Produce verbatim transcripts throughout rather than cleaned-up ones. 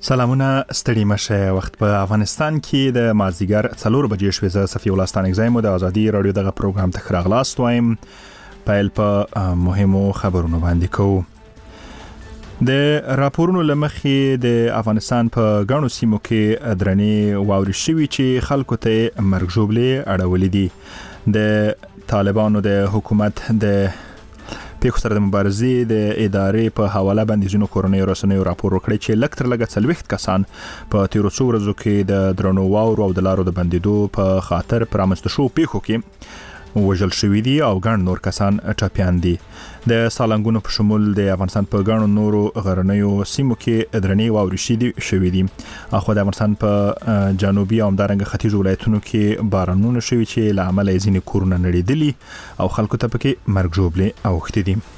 سلامونه ستړي مشه. وخت په افغانستان کې د مازدیګر څلور بجې شوې. زه صفي الله ستانګزایم د ازادي رادیو دغه پروګرام ته راغلاست وایم. پیل په مهمو خبرونو باندې کوو. د راپورونو لمخې د افغانستان په غاڼو سیمو کې درنې واوري شوي چې خلکو ته مرګ ژوبلې اړولې دي. د طالبانو د حکومت د پیښو سره د مبارزې د ادارې په حواله باندې ځینو کورنۍ رسنیو راپور وکړی چې لږ تر لږه څلوېښت کسان په تیرو څو ورځو کې د درنو واورو او د لارو د بندېدو په خاطر پرامنځته شوو پیښو کې وژل شوي دي او ګڼ نور کسان ټپیان دي. د سالنګونو په شمول د افغانستان په ګڼو نورو غرنیو سیمو کې درنې واورې شوي دي. اخو د افغانستان په جنوبي او همدارنګه ختیځو ولایتونو کې بارانونه شوي چې له امله یې ځینې کورونه نړېدلي او خلکو ته پکې مرګ ژوبلې اوښتې دي.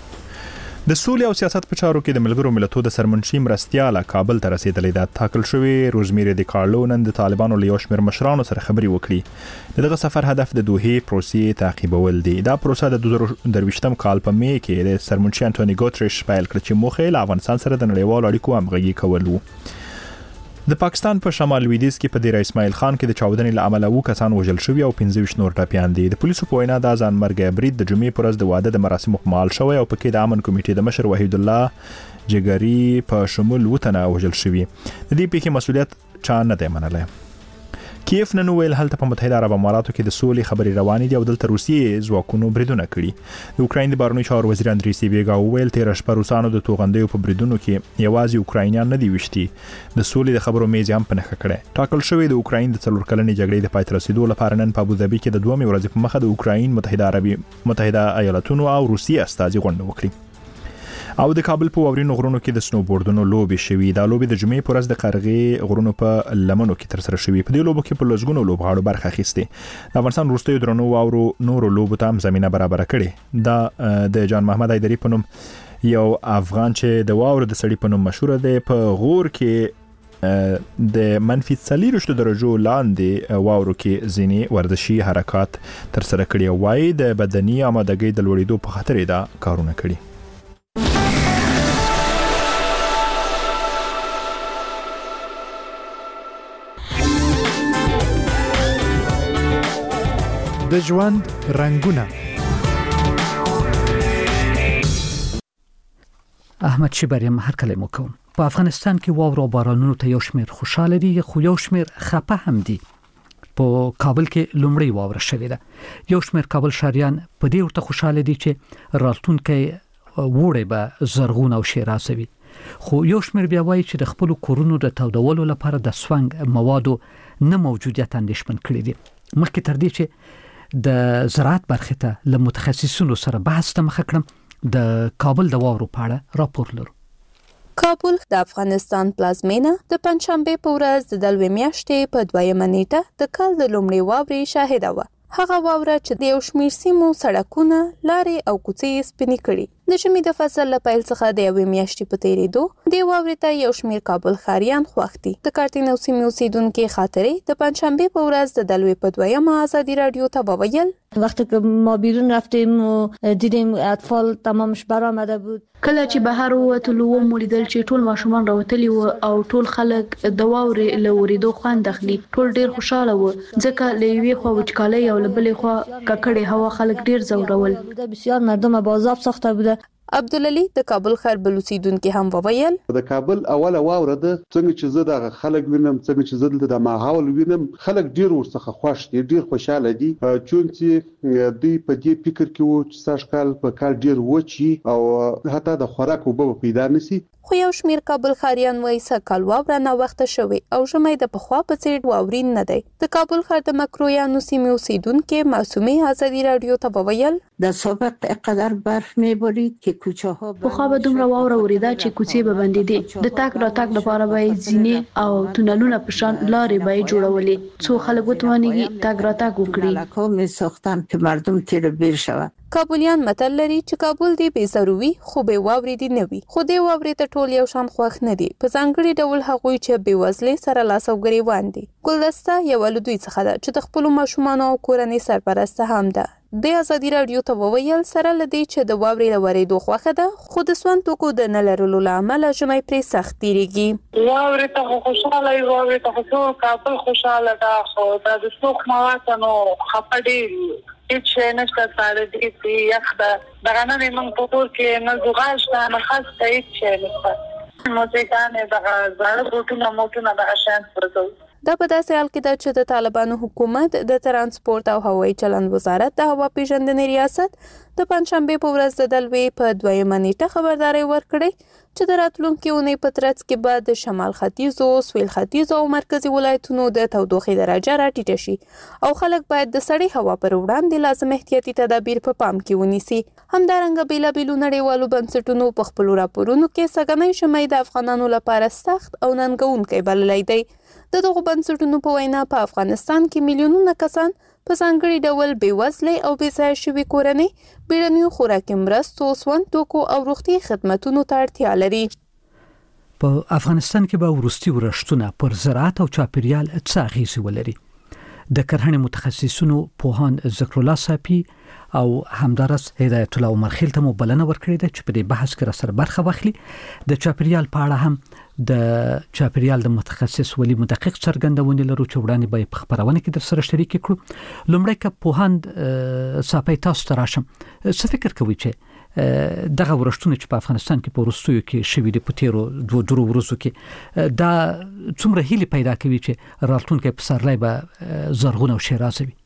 د سولې او سیاست په چارو کې د ملګرو ملتونو د سرمنشي مرستیاله کابل ته رسیدلې ده. ټاکل شوی روزمیری د کارلو نن د طالبانو له یو شمېر مشرانو سره خبرې وکړي. دغه سفر هدف د دوحې پروسې تعقیبول دي. دا پروسه د دوه زره درویشتم کال په می کې د سرمنشي انټونی ګوتریش پیل کړ چې موخه یې له افغانستان سره د نړیوالو اړیکو همغږي کول و. د پاکستان په شمال لویدیځ کې په ډیر اسماعیل خان کې د چاودنې له امله وو کسان وژل شوي او پنځه ویشت نور ټپیان دي. د پولیسو په وینا دا ځان مرګ برید د جمعې پر ورځ د واده د مراسمو په مهال شوی او پکې د امن کمیټې د مشر وحید الله جګری په شمول وتنه وژل شوي. د دې پیښې مسؤلیت چا نه دی منلی. کیف نن ویل هلته په متحده عرب اماراتو کې د سولې خبرې روانې دي او دلته روسیې ځواکونو بریدونه کړي. د اوکراین د بهرنیو چارو وزیر اندری سیبیګا ویل تیر شپه روسانو د توغندیو په بریدونو کې یوازې اوکراینیان نه دي وشتي. د سولې د خبرو میز هم په نښه کړی. ټاکل شوی د اوکراین د څلور کلنې جګړې د پای ته رسیدو لپاره نن په ابوظبي کې د دوه ورځې په مخه د اوکراین متحده عربي متحده ایالاتونو او روسیې استازي غونډه وکړي. او د کابل په واورینو غرونو کې د سنوبوردونو لوبې شوي. دا لوبې د جمعې پر ورځ د قرغې غرونو په لمنو کې ترسره شوي. په دې لوبو کې په لږونو لوبغاړو برخه اخیستې. د افغانستان وروستیو درنو واورو نورو لوبو ته هم زمينه برابر کړې. دا د جان محمد ایدری په نوم یو افغان چې د واورو د سړي په نوم مشهور دی په غور کې د منفي څلوېښت درجو لاندې واورو کې ځینې ورزشي حرکات ترسره کړي. وایي د بدني آمادګۍ د لوړېدو په خاطر دا کارونه کړي. د ژوند رنگونه. احمد شبریم هر کله مو کوم. په افغانستان کې واورو بارانونو ته یو شمېر خوشاله دي خو یو شمېر خپه هم دي. په کابل کې لومړی واوره شوې ده. یو شمېر کابل شهریان په دې ورته خوشاله دي چې راتلونکي وړي به زرغون او شیرازوي. خو یو شمېر بیا وایي چې د خپل کورونو د تودولو لپاره د سونګ موادو نه موجودیت اندېښمن کړي دي. مخکې تر دې چې د زراعت برخه ته له متخصصینو سره بحث ته مخه کړم د کابل د واورو په اړه راپور لرو. کابل د افغانستان پلازمینه د پنځشنبه په ورځ د دلوي میاشتې په دویمه نیټه د کال د لومړۍ واورې شاهده وه. هغه واوره چې د یو شمېر سیمو سړکونه، لارې او کوڅې سپینې کړي. د ژمي د فصل له پیل څخه د یوې میاشتې په تېرېدو دې واورې ته یو شمېر کابل ښاریان خوښ دي. د کارتینو سیمې اوسیدونکي خاطرې د پنجشنبه په ورځ د دلوي په دویمه ازادي رادیو ته وویل وقتی که ما بیرون رفتیم و دیدیم اطفال تمامش برآمده بود. کله چې بهر ووتلو ومولیدل چې ټول ماشومان راوتلي و او ټول خلک د واورې له ورېدو خوند اخلي. ټول ډیر خوشاله و ځکه له یوې خوا وچکالۍ او له بلې خوا ککړې هوا خلک ډیر ځورول. بسیار مردم بازاب ساخته بوده. عبدالعلی د کابل ښار بل اوسیدونکي هم وویل د کابل اوله واوره ده. څنګه چې زه د خلک وینم، څنګه چې زه د ماحول وینم، خلک ډیر ورڅخه خوښ دي، ډیر خوشاله دي. چون چې دوی په دې فکر کې وو چې سږ کال په کال ډیر وچی او حتی د خوراک وبو پیدا نشي. خو یو شمېر کابل ښاریان وایي سږکال واوره ناوخته شوې او ژمی د پخوا په څېر واورین نه دی. د کابل ښار د مکرویانو سیمې اوسیدونکي معصومې ازادي رادیو ته وویل در سابق قدر برف میبارید که کوچه ها پخوا به دومره واوره وریده چې کوڅې به بندېدې. د تګ راتګ لپاره به یې زینې او تونلونه په شان لارې به یې جوړولې څو خلک وتوانېږي تګ راتګ وکړي. می ساختن که مردم تیر بیر شود. کابلیان متل لري چې کابل دی بې ضروري خو به واوري دی نه وي خو دې واوري ته ټول یو شان خوښ نه دي په ځانګړي ډول هغوی چې بې وزلۍ سره لاس او ګریوان دي. ګلدسته یو له دوی څخه ده چې د خپلو ماشومانو او کورنۍ سرپرسته هم ده. د ازادي راډیو ته وویل سره لدی چې د واوري له ورېدو خوښه ده خو د سون توکو د نه لرلو له امله ژمی پرې سخت تیریږي. واوري ته خوشاله وي واوري ته خو کابل خوشاله ده خو دا د څوک مواته نو خپډي هیڅ شي نشته سره دي چې یخ ده دغه نه موږ په کور کې نه زغال شته نه خاص هیڅ شي نشته موسیقانه دغه زړه بوټونه موټونه دغه شان پرځو. دا په داسې حال کې ده چې د طالبانو حکومت د ترانسپورت او هوایي چلند وزارت د هوا پیژندنې ریاست د پنځشنبه په ورځ د دلوي په دویمه نیټه خبرداري ورکړې چې د راتلونکي اونۍ په ترڅ کې به د شمال ختیځو، سویل ختیځو او مرکزي ولایتونو د تودوخې درجه راټیټه شي او خلک باید د سړې هوا پر وړاندې لازم احتیاطي تدابیر په پام کې ونیسي. همدارنګه بیلابیلو نړیوالو بنسټونو په خپلو راپورونو کې سږنی ژمی د افغانانو لپاره سخت او ننګونکی بللی دی. د دغو بنسټونو په وینا په افغانستان کې میلیونونه کسان په ځانګړي ډول بې وزلۍ او بې ځایه شوي کورنۍ بیړنیو خوراکي مرستو، سون توکو او روغتي خدمتونو ته اړتیا لري. په افغانستان کې به وروستي ورښتونه پر زراعت او چاپیریال څه اغیزې ولري. د کرهڼې متخصصینو پوهان ذکر الله صافي او همدارس هدایت الله عمرخیل ته مو بلنه ورکړې ده چې په دې بحث کې را سره برخه واخلي. د چاپیریال په اړه هم د چاپیریال د متخصص ولی مدقق څرګندونې لرو چې وړاندې به په خبرونه کې در سره شریک کړو. لومړی که پوهاند صافي تاسو ته راشم، څه فکر کوئ چې دغه ورښتونه چې په افغانستان کې په وروستیو کې شوي دي په تیرو دوه درو ورځو کې دا څومره هیلې پیدا کوي چې راتلونکی پسرلی به زرغون او شیرازه وي؟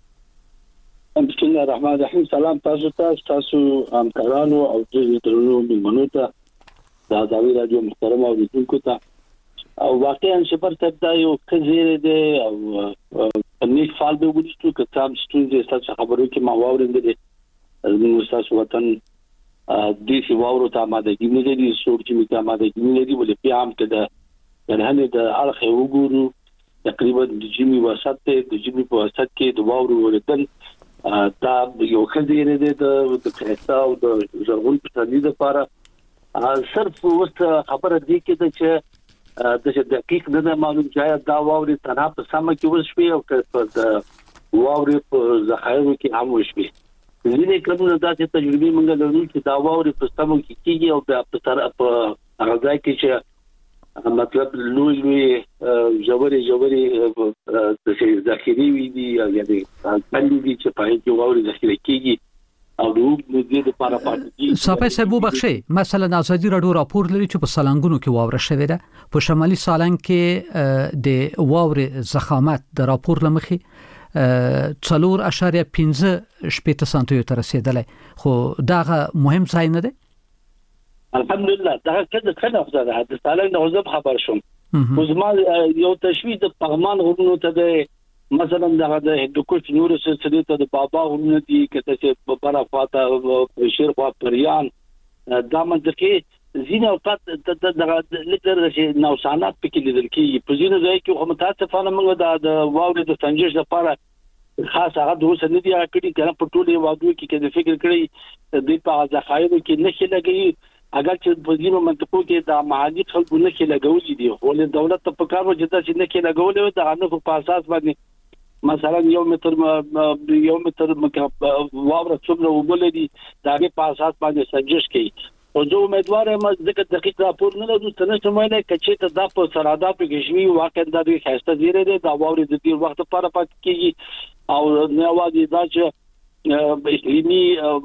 بسم الله الرحمن الرحیم. سلام تاسو ته، تاسو همکارانو او د درنو مېلمنو ته، د ازادي راډیو محترم اوریدونکو ته. او واقعا شپر ته دا یو کزیره دی او په نیک فال به وځو که تاسو ستونزې تاسو خبرو کې ما واورېندل نو تاسو وطن د سی واورو ته آمادګي نه لري، څوک چې میته آمادګي نه لري ولې په عام کې د نه د اړخ وګورو تقریبا د جمی وسط ته د جمی په وسط کې د واورو ورتل دا یو خزیره دی د خستا او د زرغون پټالي لپاره صرف وست خبره دی کې چې د دقیق نه معلوم ځای دا واوري تنها په سم کې وشوي او د واوري په ذخایرو کې هم وشوي. ځینې کلونه داسې تجربې موږ لرو چې دا واوري په سمو کې کېږي او بیا په تر په هغه ځای کې چې مطلب لوی لوی جوړې جوړې د ذخیرې وي دي یا د باندې دي چې په هغه واوري ذخیره کېږي او د دې لپاره پاتې. صافي صاحب وبخښي، مثلا ازادي راډیو راپور لري چې په سالنګونو کې واوره شوې ده. په شمالي سالنګ کې د واورې ضخامت د راپور لمخې څلور اشاریه پنځه شپږ سانتي متر رسیدلی، خو داغه مهم ځای نه دی. الحمدلله دا کله کله خدای د سالنګ نو زب خبر شوم. وزما یو تشویق د پغمان غرونو ته د مثلا دغه د هندوکش نور سلسله ته د بابا غرونه دي کته چې په بره فاته شیر په پریان دا منځکه زینه او پات دغه لکه چې نوسانات پکې لیدل کیږي. په زینه ځای کې هم متاسفانه موږ د واورې د سنجش لپاره خاص هغه د اوسه نه دی کړی کنه په ټولې وادو کې کې د فکر کړی د په ځخایرو کې نه لګي. اگر چې په دې منطقو کې د محلي خلکو نه کې لګولې دي خو له دولت ته په کار وجه چې نه کې لګولې د انو په اساس باندې مثلا یو متر یو متر واوره څومره وبل دي دا په اساس باندې سنجش کوي. او زه امیدوار یم چې دقیق راپور نه لرو څنګه چې مې نه کچې ته د په سرادات کې شوي واقع د دې خسته زیره ده دا واورې د دې وخت لپاره پات کیږي او نه وادي دا چې اقلیمي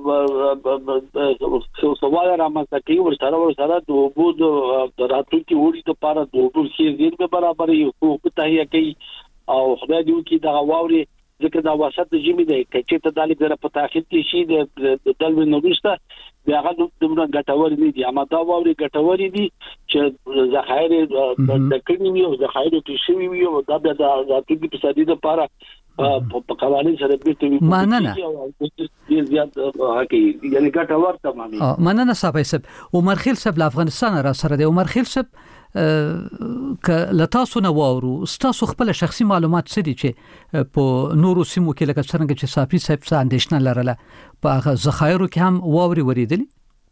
سوال رامنځته کوي ورسره ورسره د اوبو د راتلونکي وړي لپاره د اوبو شي زیر به برابر یو په تهیه کوي او خدای دې وکړي دا واوري ځکه دا وسط د جمی دی چې ته دالي غره په تاخير کې شي د دلوي نوښته بیا هغه دومره ګټور نه دي اما دا واوري ګټور دي چې ذخایر د کړنی وي او ذخایر کې شي وي او دا د راتلونکي په سدي لپاره په قوانين سره بیرته مننه زیات هکي یعنی ګټور تمامي مننه صاحب صاحب عمر خیل صاحب افغانستان را سره دی. عمر خیل صاحب ک لتاسو نو واورو ستاسو خپل شخصي معلومات څه دي چې په نورو سیمو کې لکه څنګه چې صافي صاحب څه اندېښنه لرله په هغه ذخایرو کې هم واوري وریدلی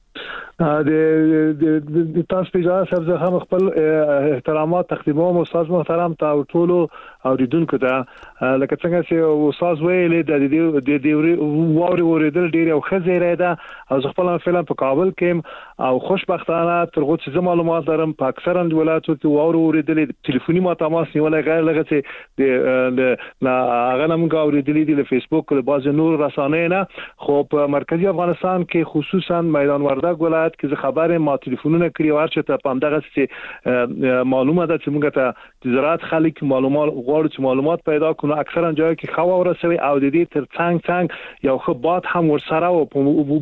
د د تاسو په اجازه سره زه هم خپل احترامات تقدیموم استاد محترم ته ټول اوریدونکو ته لکه څنګه چې استاد ویلي د دې د واوري اوریدل ډیر یو خزیره ده او خپل فعلا په کابل کې او خوشبختانه ترغه چې معلومات لرم په اکثرا ولایتو کې واوري اوریدل ټلیفوني ما تماس نیولای غیر لغه چې د لا هغه نمګه اوریدل دي د فیسبوک له باز نور رسانې نه خو په مرکزی افغانستان کې خصوصا میدان وردګ ولایت کې خبره ما ټلیفونونه کړی ورچ ته پام دغه چې معلومه ده چې موږ ته زراعت خلک معلومات غواړي چې معلومات پیدا کړو اکثرا ځای کې خوا ورسوي او د دې تر څنګ څنګ یو خبات هم ورسره او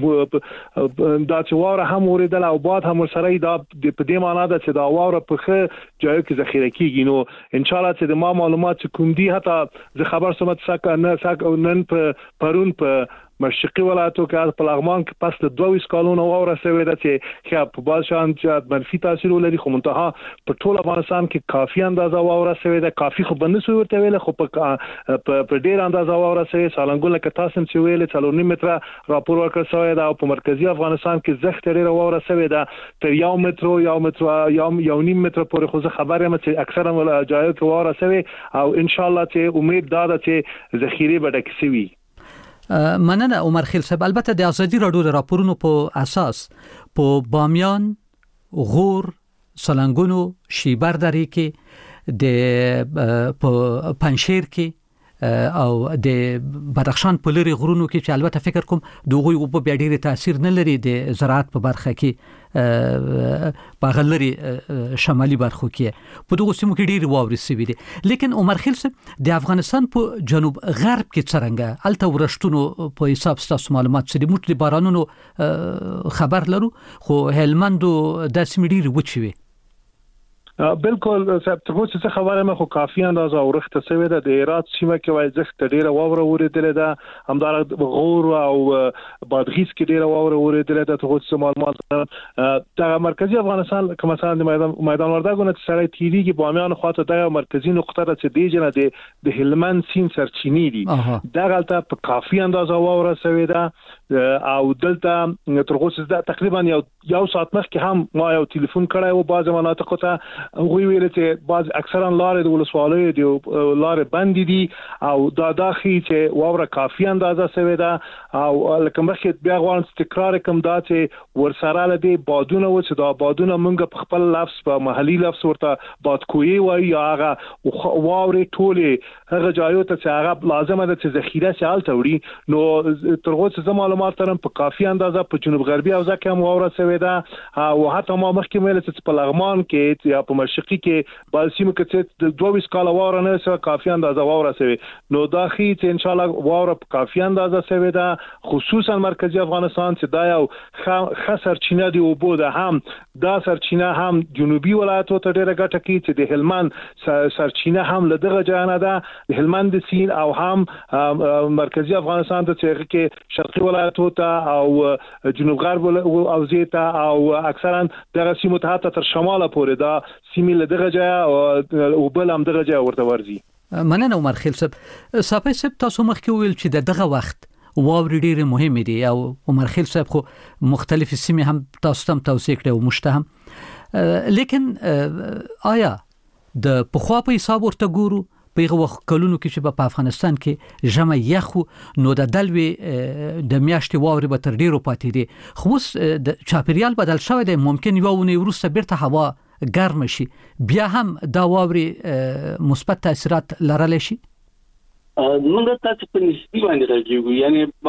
دا چې واره هم ورېدل او باد هم ورسره دا په دې معنی ده چې دا واره په ځای کې ذخیره کیږي نو ان شاء الله چې د ما معلومات کوم دي حتی زه خبر سمت ساک نه ساک نن په پرون په مشرقي ولایتو کې په لغمان کې پس د دوه کالونو واوره سوي ده چې خیا په بازشان چې منفي تاثیر ولري خو منتها په ټول افغانستان کې کافي اندازه واوره سوي ده کافي خو بنسو ورته ویل خو په په ډیر اندازه واوره سوي سالنګول کې تاسو چې ویل څلور نیم متر راپور ورکړ سوی ده او په مرکزی افغانستان کې زخت ډیر واوره سوي ده تر یو متر یو متر یو یو نیم متر پورې خو خبره مې چې اکثرا ولایتو کې واوره سوي او ان شاء الله چې امید دا ده چې ذخیره به ډک شي. مننه عمر خیل صاحب. البته د ازادي راډیو د راپورونو په اساس په بامیان، غور، سلنګونو، شیبر درې کې د په پنشیر کې او د بدخشان په لري غرونو کې چې البته فکر کوم دغه او په ډېر تاثیر نه لري د زراعت په برخه کې په غلري شمالي برخو کې په دغه سیمو کې ډېر واوري سوي دي. لیکن عمر خیل صاحب د افغانستان په جنوب غرب کې څنګه الته ورشتونو په حساب ستاسو معلومات څه دي؟ موږ د بارانونو خبر لرو خو هلمند د سیمې ډېر وچوي. بالکل صاحب ته څه خبره مې خو کافي اندازه اورخته سوي ده د هرات سیمه کې وای زخت ډیره واوره ورېدل ده همدار غور او بادغیس کې ډیره واوره ورېدل ده ته څه معلومات د مرکزی افغانستان کوم مثلا د میدان میدان وردګونه چې سره تیری کې بامیان خواته د مرکزی نقطه را چې دی جن د د هلمند سین سرچینی دي دا غلطه په کافي اندازه واوره سوي ده او دلته ترغوس ده تقریبا یو یو ساعت مخکې هم ما یو ټلیفون کړی و باز مناطق ته غوی ویل چې بعض اکثرا لارې د ولسوالۍ دی لارې بند دي او دا داخلي چې واوره کافي اندازه سوي ده او لکه مخکې بیا غواړم تکرار کوم دا چې ورسره لدی بادونه و چې دا بادونه مونږ په خپل لفظ په محلي لفظ ورته بادکوي وایي یا هغه واورې ټولې هغه ځایو ته چې هغه لازمه ده چې ذخیره شال توړي نو ترغه څه معلومات ترم په کافي اندازه په جنوب غربي او ځکه هم واوره سوي ده او حتی ما مخکې ویل چې په لغمان کې یا په مشرقي کې بعض سیمو کې چې دوه کاله واوره نه سوي کافي اندازه واوره سوي نو دا خي چې ان شاء الله واوره کافي اندازه سوي ده خصوصا مرکزی افغانستان چې دا یو خسر چینه دی او بوده هم دا سرچینه هم جنوبي ولایتو ته ډیره ګټه کوي چې د هلمند سرچینه هم له دغه ځای ده د هلمند سین او هم مرکزی افغانستان ته چې کې شرقي ولایتو ته او جنوب غرب او زیته او اکثرا دغه سیمو ته تر شماله پورې دا سیمه له دغه ځای او بل هم دغه ځای ورته ورځي. مننه عمر خیل صاحب. صاحب صاحب تاسو مخکې ویل چې دغه وخت واوري ډېر مهم دي او عمر خیل صاحب خو مختلف سیمه هم تاسو ته توصیه کړو مشته لیکن آیا د پخوا په حساب ورته ګورو په وخت کلونو کې چې په افغانستان کې جمع یخو نو د دلوي د میاشتې واوري به تر ډیرو پاتې دي خو د چاپیریال بدل شوی دی ممکن یو ونې وروسته بیرته هوا ګرم شي بیا هم دا واوري مثبت تاثیرات لرلی شي. موږ تاسو په نسبي باندې راځو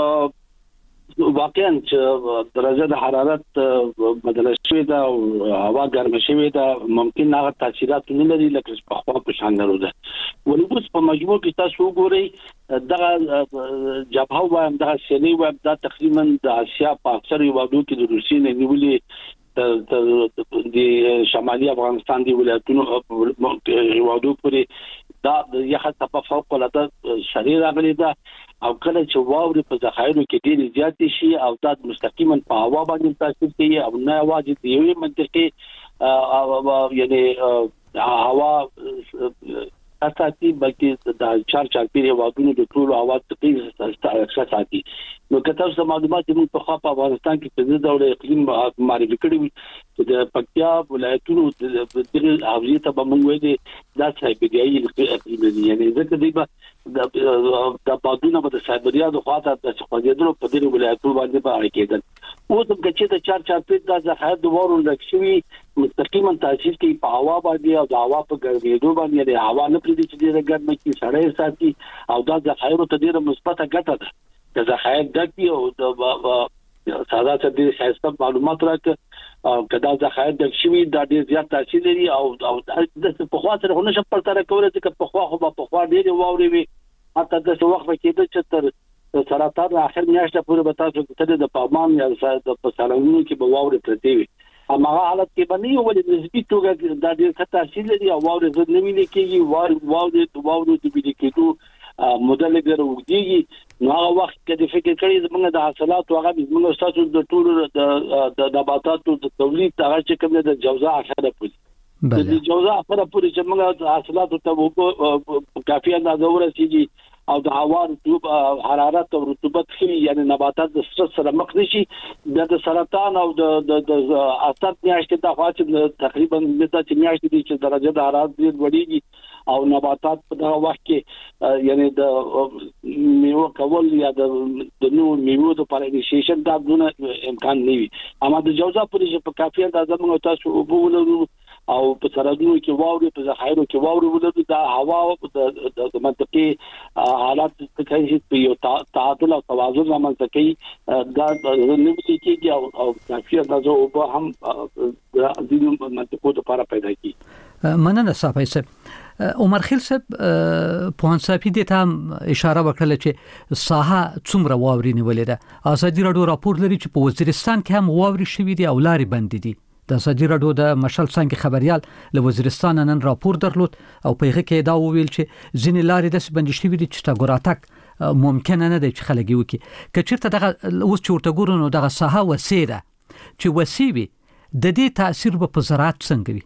یعنی واقعا چې درجه د حرارت بدل شوی دا او هوا ګرم شوی دا ممکن هغه تاثیرات نه لري لکه په خوا په شان درو ده ولې اوس په مجموع کې تاسو وګورئ دغه جبهه و دغه سیلي و دا تقریبا د اسیا په اکثر یوادو کې د روسي نه نیولې د شمالي افغانستان دی ولایتونو یوادو پورې دا یخ په فوق العاده شریر راغلی دا او کله چې واوري په ذخایرو کې ډېر زیات شي او دا مستقیما په هوا باندې تاثیر کوي او نه واجب دی یو منطقي یعنی هوا اساسي بلکې د چار چار پیری وادونو د ټولو اواز تقریبا ساتي نو کته اوس معلومات موږ په خاطر افغانستان کې په دغه اقلیم معرفي کړی وي د پکتیا ولایتونو د دغه حوزې ته به موږ وایي دا سایبریایي اقلیم یعنی ځکه دی به د بادونو په سایبریا د خواته د خپلېدلو په دغه ولایتونو باندې په اړه کېدل او د کچې د چار چار پیری د ځخایت د وورو لکشوي مستقیما تاثیر کوي په هوا باندې او د هوا په ګرځېدو باندې د هوا نه پریدي چې د ګرمۍ کې سړی ساتي او دا د خیرو ته ډیره مثبته ګټه ده د ځخایت دکی او د ساده څه سیاست معلومات راکړه کدا ځخایت د شوی د ډیر زیات تاثیر لري او د په خوا سره نه شپ پرتاره کوي چې په خوا خو په خوا ډیر واوري وي حتی د څو وخت کې د چتر سرطان اخر میاشته پورې به تاسو ته د پامان یا د پسالونو کې به واوري پرتی وي هغه حالت کې باندې ولې نسبی توګه د ډیر ښه تاثیر لري او واوري زړه نه ویل کېږي واوري واوري د ویل کېدو مودل ګرځي نو هغه وخت کې د فکر کړی زموږ د حاصلات او هغه زموږ تاسو د ټولو د نباتاتو د تولید هغه چې کوم د جوزا اخره پوری د جوزا اخره پوری چې موږ د حاصلاتو ته کافي اندازه ورسیږي او د هوا رطوبت حرارت او رطوبت خي یعنی نباتات د سترس سره مخ نشي د سرطان او د د اثر میاشتې د خواص تقریبا د چې میاشتې دي چې درجه د حرارت ډیر وړيږي او نباتات په دغه وخت کې یعنی د میوه کول یا د نو میوه د پالینیشن دا دونه امکان نه وي اما د جوزا پرې په کافي اندازه موږ تاسو وبولو او په سرحدونو کې واوري په ذخایرو کې واوري ولري دا هوا د منطقي حالات څخه چې په یو تعادل او توازن رامنځته کوي دا د نوې کېږي او کافي اندازه او په هم د دې منطقو لپاره پیدا کیږي مننه صاحب صاحب عمر خیل صاحب په انصافي دې ته اشاره وکړه چې ساحه څومره واوري نیولې ده ازادي راډیو راپور لري چې په وزیرستان کې هم واوري شوې دي او لارې بند دي د ازادي راډیو د مشال څنګه خبريال له وزیرستان نن راپور درلود او په هغه کې دا وویل چې ځینې لارې د سبند شوې دي چې تا ګوراتک ممکن نه دی چې خلک یو کې کچرته دغه اوس چې ورته ګورو نو دغه ساحه وسیره چې وسیوي د دې تاثیر په زراعت څنګه وي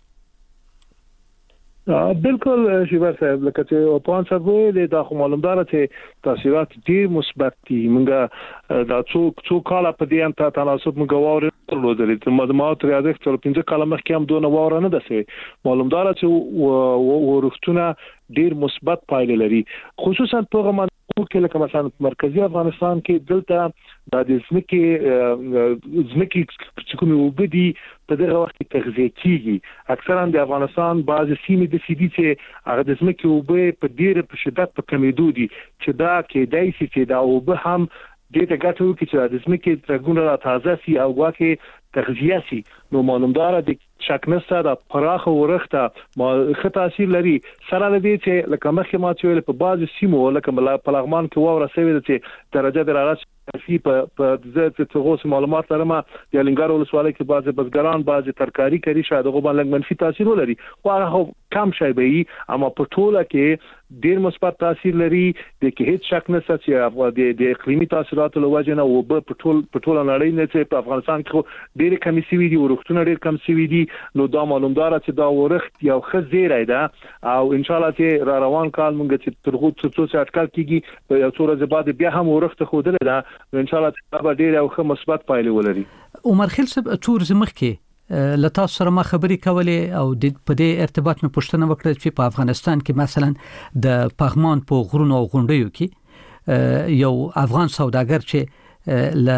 بالکل شیبر صاحب لکه چې په انسر وې د معلومدار چې تاثیرات ډیر مثبت دي موږ دا څوک څوک کاله په دې ان ته تناسب موږ واره درلودل چې مدمات ریاضت تر پنځه کاله مخکې هم دونه واره نه دسه معلومدار چې ورښتونه ډیر مثبت پایله لري خصوصا په منطقو کې لکه مثلا مرکزی افغانستان کې دلته د ځمکې ځمکې چې کومه وبدي په دغه وخت کې تغذیه کیږي اکثرا د افغانستان بعض سیمې د سیدي چې هغه د ځمکې وبې په ډیر په شدت په کمیدو دي چې دا کې دای شي چې دا وبې هم دې ته ګټه وکړي چې د ځمکې ترګونه را تازه سي او واکه تغذیه سي نو معلومدار د شک نشته د پراخ ورخته ما ښه تاثیر لري سره لدې چې لکه مخکې ما چې په بعض سیمو لکه په لغمان کې ووره سوي چې درجه د حرارت فی په په ذات تغوس معلومات لرمه د لنګار ولسوالۍ کې بعض بزګران بعض ترکاری کوي شاید هغه باندې منفي تاثیر ولري خو هغه کم شي به اما په ټوله کې ډیر مثبت تاثیر لري د کې هیڅ شک نشته چې د د اقلیمي تاثیراتو لوجه نه او په ټول په ټوله نړۍ نه چې په افغانستان کې ډیر کم سوي دي ورښتونه ډیر کم سوي دي نو دا معلومدار چې دا ورښت یو خزیره ده او ان شاء الله چې را روان کال مونږ چې ترغو څو څو اټکل کیږي په یو څو ورځې بعد بیا هم ورښت خوده ده ان شاء الله چې دا ډیر یو مثبت پایله ولري عمر خیل صاحب څور زمخ کې لتا سره ما خبرې کولې او د په دې ارتباط مې پوښتنه وکړه چې په افغانستان کې مثلا د پغمان په غرونو او غونډیو کې یو افغان سوداګر چې ل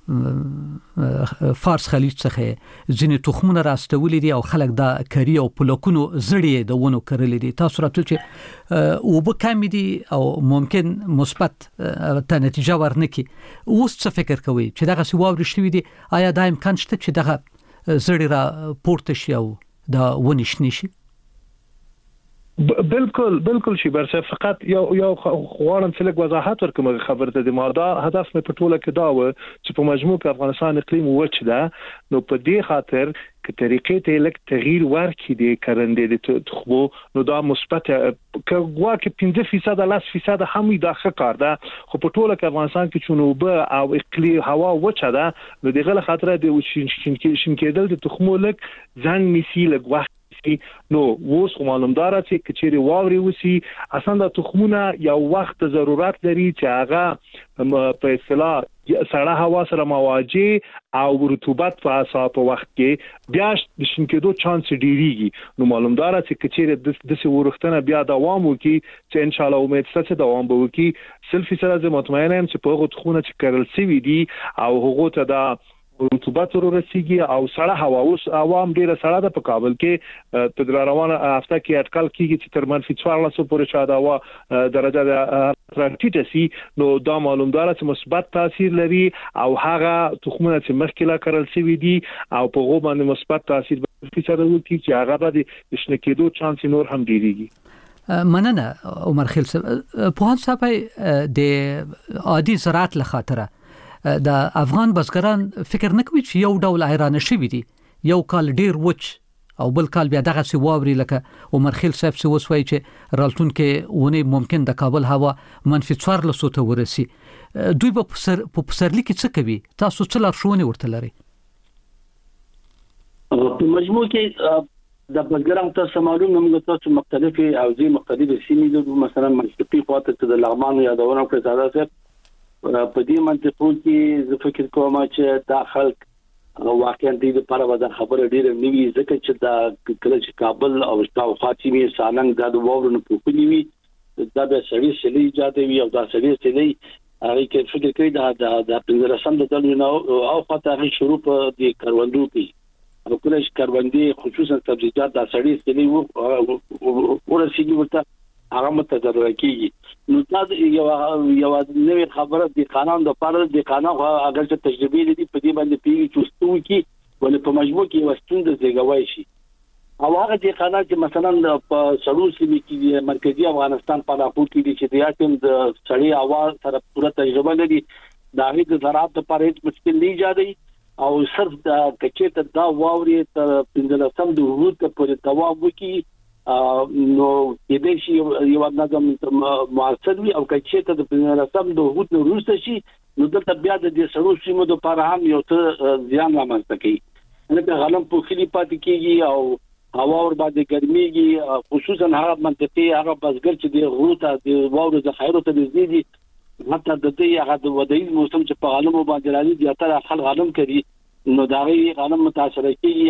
فارس خلیج څخه ځینې تخمونه راستولې دي او خلک دا کری او پلوکونو زړې د ونو کړلې دي تاسو راته چې او به کم دي او ممکن مثبت ته نتیجه ورنکي اوس څه فکر کوي چې دغه سی واوري شوی دي آیا دا امکان شته چې دغه زړې را پورته شي او دا ونی شنی شي بالکل بالکل شي برسه فقط یو یو غواړم چې لږ وضاحت ورکړم خبره ته د ماده هدف مې په ټوله کې دا و چې په مجموع کې افغانستان اقلیم وچ ده نو په دې خاطر ک طریقې ته لږ تغییر ورکړي د کرندې د تخمو نو دا مثبت کوا کې پنځه فیصد لاس فیصد هم دا ښه کار ده خو په ټوله کې افغانستان کې چونوبه او اقلیم هوا وچ ده نو دغه خاطر د شین شین کېدل د تخمو لږ ځان نسی لږ وخت نو اوس معلومدار چې کچېری واوري وسی اساس د تخمونه یو وخت ضرورت لري چې هغه په اصطلاح سړه هوا سره مواجه او رطوبت په اساس په وخت کې بیا د شین کېدو چانس ډیریږي نو معلومدار چې کچېری د دسه ورختنه بیا دوام وکي چې ان شاء الله امید ستاسو دوام به وکي سلفي سره زه مطمئن یم چې په هغه تخمونه چې کړل سوي دي او هغه ته دا رطوبت ورسیږي او سړه هوا اوس عوام ډیره سړه ده په کابل کې په در روانه هفته کې اټکل کیږي چې تر منفي څوارلس پورې شاده هوا درجه د ټیټه سي نو دا معلومدار چې مثبت تاثیر لري او هغه تخمونه چې مخکې لا کړل شوی دي او په غو باندې مثبت تاثیر به فشار وکړي چې هغه د شنه کېدو چانس نور هم ډیریږي مننه عمر خیل صاحب په هڅه په د عادي زراعت لخاطره د افغان بزګران فکر نه کوي چې یو ډول حیران شوي دي یو کال ډیر وچ او بل کال بیا دغه سی واوري لکه عمر خیل صاحب څه وسوي چې رالتون کې ونه ممکن د کابل هوا منفي څوارلس ته ورسي دوی په سر په پسرلی کې څه کوي تاسو څه لارښوونې ورته لري په مجموع کې د بزګرانو ته معلوم موږ تاسو مختلفي او زی مختلفي سیمې د مثلا منطقي خاطر د لغمان یادونه کړې زاده صاحب په دې منطقو کې زه فکر کوم چې دا خلک واقعا دې لپاره ودا خبره ډیره نیوي ځکه چې دا کله چې کابل او شاو خاطمي سالنګ د وورونو په کلی وي دا به سړي سړي ایجادوي او دا سړي سړي هغه کې فکر کوي دا د پنځلسم د دل نو او خاطر شروع په دې کاروندو کې او کله چې کاروندې خصوصا سبزیجات دا سړي سړي وو ورسېږي ورته هغه متضرر کیږي نو دا یو یو نوې خبره د قانون د پاره د قانون اگر چې تجربه لري په دې باندې پیږي چې ستو کی ولې په مجموع کې وستون د زیږوي شي او هغه د قانون چې مثلا په سړو سیمې کې مرکزی افغانستان په لاپور کې چې د یاتم د سړی اواز سره پوره تجربه لري دا هیڅ زراعت لپاره هیڅ مشکل نه ایجادوي او صرف د کچې ته دا واوري ته پنځلسم د وروت په دوام وکي نو د دې شی یو نظم موثر وي او کچې ته د پنځلسم د وروت نو روسته شي نو دلته بیا د دې سړو سیمو د لپاره هم یو څه ځان رامنځته کوي لکه غلم په خلی پاتې کیږي او هوا ور باندې ګرميږي خصوصا هغه منطقي هغه بزګر چې د غروته د واورو د خیرو ته نږدې دي حتی د دې هغه د ودایي موسم چې په غلم باندې راځي د اتر خلک غلم کوي نو دا غي غنم متاثر کیږي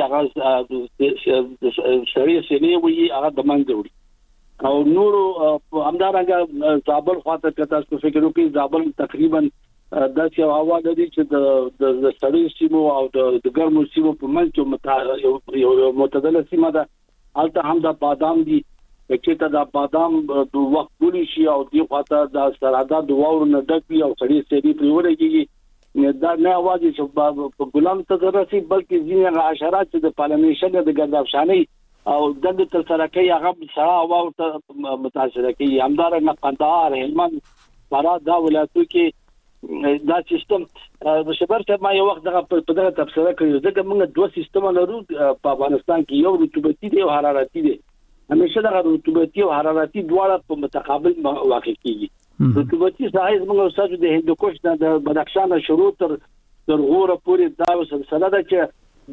هغه شریعه سنې وي هغه د منځ وړي او نور همدارنګه زابل خاطر کته څه فکر وکړي زابل تقریبا د یو هوا د دې چې د د سړی سیمو او د ګرمو سیمو په منځ کې یو معتدله سیمه ده البته هم د بادام دي چې دا بادام د وخت پوری شي او دی خاطر د سرادا د واور نه ډک او سړی سړي پریوريږي دا نه اواز چې په ګلام ته درسي بلکې ځینې حشرات چې د پالنیشن د ګردابشاني او د تل سره کوي هغه سره او ته متاثر کوي همدارنګه قندهار هلمند فراه دا ولایتو کې دا سیستم مشبر ته ما یو وخت دغه په دغه تفسیر کړی ځکه موږ دوه سیستم لرو په افغانستان کې یو رطوبتي دی او حرارتي دی همیشه دغه رطوبتي او حرارتي دواړه په متقابل واقع کیږي رطوبتي سایز موږ ساتو د هندوکش د بدخشان شروع تر تر غوره پورې دا سلسله ده چې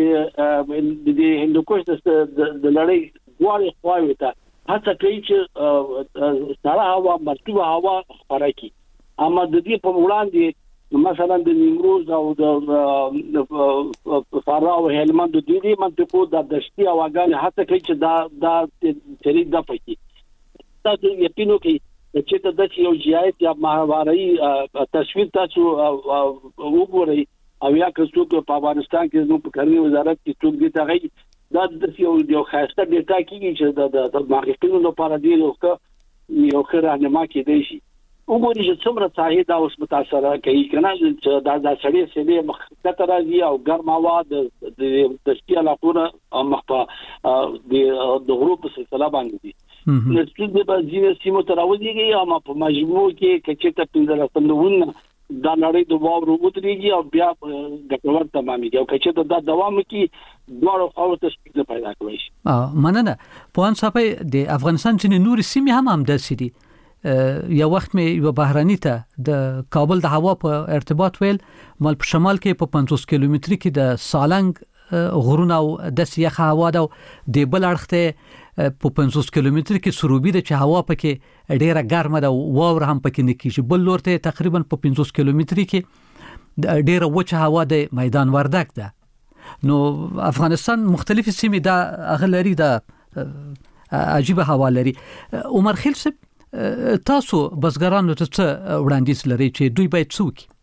د د هندوکش د لړۍ غواړي خواوي ته هڅه کوي چې سړه هوا مرطوبه هوا خورکي اما د دې په وړاندې مثلا د نیمروز او د فراه او هلمند د دې منطقو د دشتي هواګان هڅه کوي چې دا د تری د پکې تاسو یقینو کې چې ته د یو جایت یا ماهواري تصویر تاسو وګورئ او یا که څوک په افغانستان کې زموږ په کاري وزارت کې څوک دي ته دا د یو یو خاصه ډیټا کیږي چې د محققینو لپاره دی یو یو خیر راهنما کېدی شي وګورئ چې څومره ساحې دا اوس متاثر کوي کنه چې دا د سړې سړې مخکته راځي او ګرم هوا د تشکیل علاقونه او مخ په د غروب په سلسله باندې دي نو ستاسو په ځینې سیمو ته راوځيږي او ما په مجموع کې کچته پنځه سلنه دا نړۍ د واورو وتريږي او بیا ګټور تمامي او کچته دا دوام کوي دوه او ته سپیډ پیدا کوي. اه مننه په ان صاحب د افغانستان چې نور سیمې هم هم د سيدي یو وخت مې یو بهراني ته د کابل د هوا په ارتباط ویل مال په شمال کې په پنځوس کیلومتر کې د سالنګ غرونه او د سیخه هوا ده د بل اړخته په پنځوس کیلومتر کې سروبي د چې هوا پکې ډیره ګرمه ده واور هم پکې نه کیږي بل لورته تقریبا په پنځوس کیلومتر کې ډیره وچه هوا د میدان وردک ده. نو افغانستان مختلف سیمې دا اغلری ده عجیب هوا لري. عمر خیل صاحب تاسو بزګرانو ته څه وړاندیز لري چې دوی باید څه وکړي؟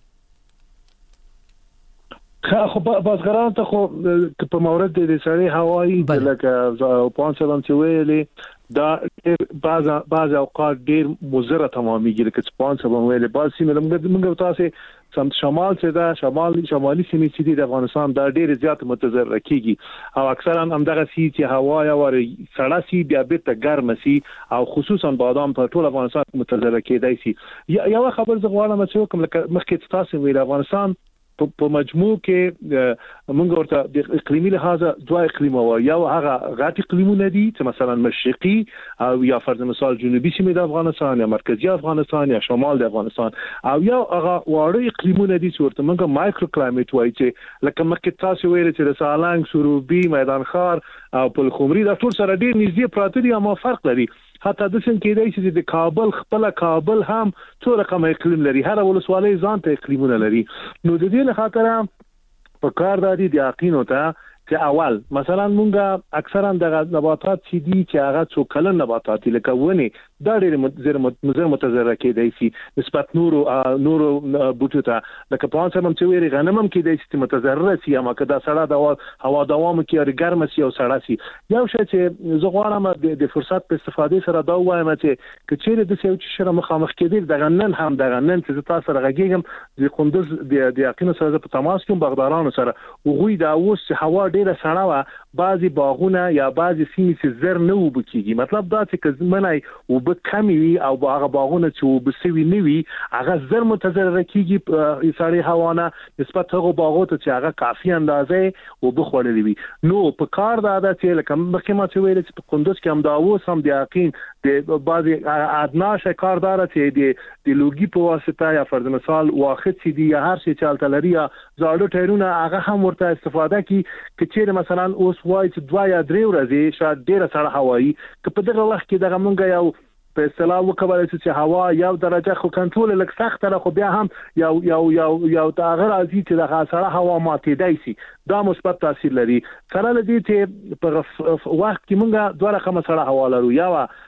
خو بزګرانو ته خو په مورد د سړې هوایي لکه پانسلم چې ویلي دا بعض بعض اوقات ډیر مضره تمامېږي لکه پانسلم ویلي بعض سیمه موږ تاسو سم شمال څخه دا شمال شمالي سیمې چې د افغانستان دا ډیر زیات متضرر کیږي او اکثرا هم دغه سی چې هوا یا ور سړه سی بیا بیرته ګرم سی او خصوصا بادام په ټول افغانستان متضرر کېدای شي. یو خبر زه غواړم چې کوم مخکې تاسو ویل افغانستان په مجموع کې موږ ورته د اقلیمي لحاظ دوه اقلیم او یو هغه غټ اقلیمونه دي چې مثلا مشرقي او یا فرض مثال جنوبي سیمې د افغانستان یا مرکزی افغانستان یا شمال د افغانستان او یو هغه واړه اقلیمونه دي چې ورته موږ مایکرو کلایمټ وایي چې لکه مخکې تاسو ویل چې د سالنګ سروبي میدان خار او پلخمري د ټول سره ډیر نږدې پراته دي اما فرق لري. حتی د څنګه کېدای چې د کابل خپل کابل هم څو رقم اقلیم لري هر ولسوالۍ ځان ته اقلیمونه لري. نو د دې لپاره په کار د دې یقین وته چې اول مثلا مونږه اکثرا د نباتات چې دي چې هغه څو کلن نباتات لکه ونی دا ډېر مضر متضرر کېدای شي نسبت نورو نورو بوټو ته لکه په څه هم چې ویری غنم هم کېدای شي متضرر شي اما که دا سړه د هوا دوام کې او ګرم شي او سړه شي. یو شی چې زه غواړم د فرصت په استفاده سره دا وایم چې کچېره د څه چې شر مخامخ کېدل د غنن هم د غنن چې تاسو سره غږیږم د قندوز د یقین سره په تماس کې بغدارانو سره وغوي دا اوس هوا ډیره سړه وا بعضي باغونه یا بعضي سیمې چې زر نه وبکیږي مطلب دا چې کزمنای وب کمی وي او هغه باغونه چې وبسوي نه وي هغه زر متضرر کیږي سړی هوانه نسبت هغه باغونو ته چې هغه کافي اندازې وبخوړلې وي. نو په کار دا ده چې لکه مخکې ما چې ویل چې په قندوز کې هم دا اوس هم د یقین د بعضي ادنا شکاردار چې د د لوګي په واسطه یا فرض مثال واخد سي دي یا هر شي چالت لري زاړه ټایرونه هغه هم ورته استفاده کی چې مثلا اوس وای چې دوا یا درې ورځې شاید ډیره سړه هوایي که په دغه وخت کې دغه مونږ یو په اصطلاح وکولای چې هوا یو درجه خو کنټرول لک سخت را خو بیا هم یو یو یو یو تغیر ازي چې د سړه هوا ماتېدای شي دا مثبت تاثیر لري. سره لدی چې په وخت کې مونږه دوه رقم سړه هوا لرو یا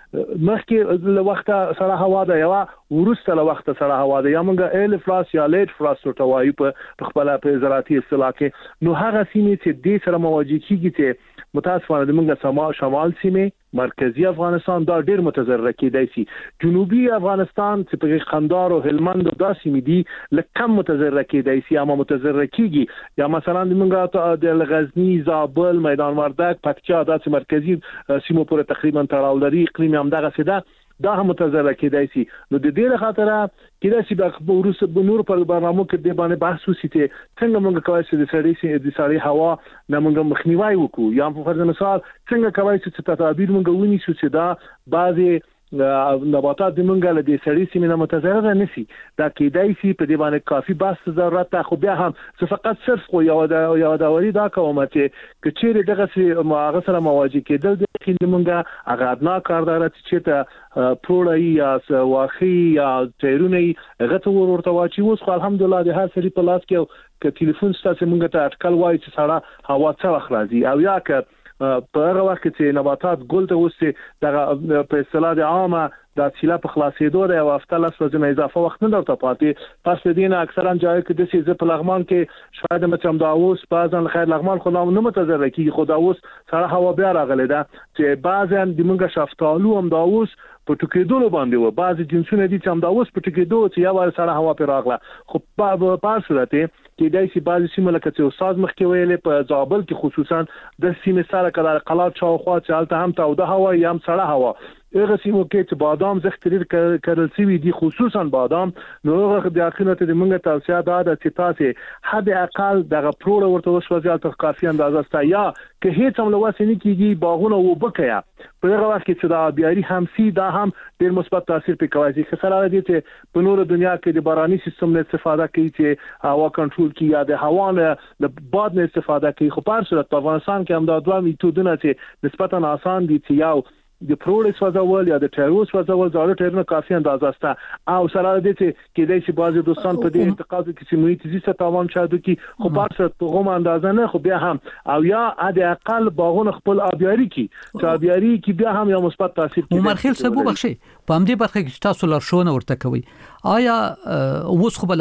مخکې له وخته سړه هوا ده یا ورسته له وخته سړه هوا ده یا مونږه ال فلاس یا لیټ فلاس ورته وایي په خپل په زراعتي اصطلاح کې. نو هغه سیمې چې د سره مواجه کیږي چې متاسفانه د مونږه شمال سیمې مرکزی افغانستان دا ډیر متضرر کېدای شي. جنوبي افغانستان چې په قندهار او هلمند او داسې مې دي لکه متضرر کېدای شي اما متضرر کیږي یا مثلا د مونږه د غزنی زابل میدان وردک پکتیا داسې مرکزی سیمو پورې تقریبا تړاو لري اقلیم هم دغه سده دا هم متضرر کېدای شي. نو د دې خاطر کېدای شي د ورس بنور پر برنامه کې د باندې بحث وشي چې څنګه موږ کولی شو د سړې د سړې هوا نه موږ مخنیوي وکړو یا په فرض مثال څنګه کولی شو چې تدابیر موږ ونیسو چې دا بعضي نباتات د مونږه له دې سړې سیمې نه متضرر نه شي. دا کېدای شي په دې باندې کافي بحث ضرورت ته خو بیا هم څه فقط صرف خو یو د یو د وری دا کوم چې کچېره دغه سي ماغه سره مواجه کېدل د خې مونږه هغه ادنا کاردار چې ته پروړی یا واخی یا چیرونی غته ورته واچي اوس خو الحمدلله د هر سړي په لاس کې ک ټلیفون ستاسو مونږ ته اټکل وایي چې سړه هوا څه وخت راځي او یا ک په هغه وخت چې نباتات ګل ته وسته د په اصطلاح د عامه د سیلا په خلاصېدو د یو هفته لاس ورځې اضافه وخت نه درته پاتې پس د دې نه اکثرا ځای کې د سیزه په لغمان کې شاید مچم دا اوس بعضن خیر لغمان خو نه متضرر کیږي خو دا اوس سره هوا بیا راغلی ده چې بعضن د موږ شفتالو هم دا اوس په ټکېدلو باندې و بعضي جنسونه دي چې هم دا اوس په ټکېدو چې یا واره سره هوا پر راغله خو په پار صورت کې دای شي بعضي سیمه لکه چې استاد مخکې ویلې په زابل کې خصوصا د سیمه سره کله قلات شاوخوا چې الته هم تاوده هوا یا هم سړه هوا هغه سیمو کې چې بادام زختریر کړل سوي دي خصوصا بادام نو هغه د اخرت د منګه توصيه ده چې تاسو حد اقل دغه پروړ ورته وسوځي تر کافي اندازه ستا یا که هیڅ هم لواسه نه کیږي باغونه وبکیا په هغه وخت کې چې دا بیاري هم سي دا هم ډیر مثبت تاثیر په کوي چې سره دي چې په نور دنیا کې د باراني سیستم نه استفاده کوي چې هوا کنټرول کوي یا د هوا نه د باد نه استفاده کوي خو په صورت په افغانستان کې هم دا دوه میتودونه چې نسبتا آسان دي چې یو د پروړ سوځول یا د ټیروس سوځول زړه ټیرونه کافي اندازه ستا او سره د دې کې د شي بازي دوستان په دې اعتقاد کې چې محیط زیست تاوان شاده کې خو په څه توغم اندازه نه خو بیا هم او یا د اقل باغونه خپل ابياري کې چې ابياري کې بیا هم یو مثبت تاثیر کوي عمر خیل سبو بخشي په همدې برخه کې تاسو لارښوونه ورته کوي آیا اوس خو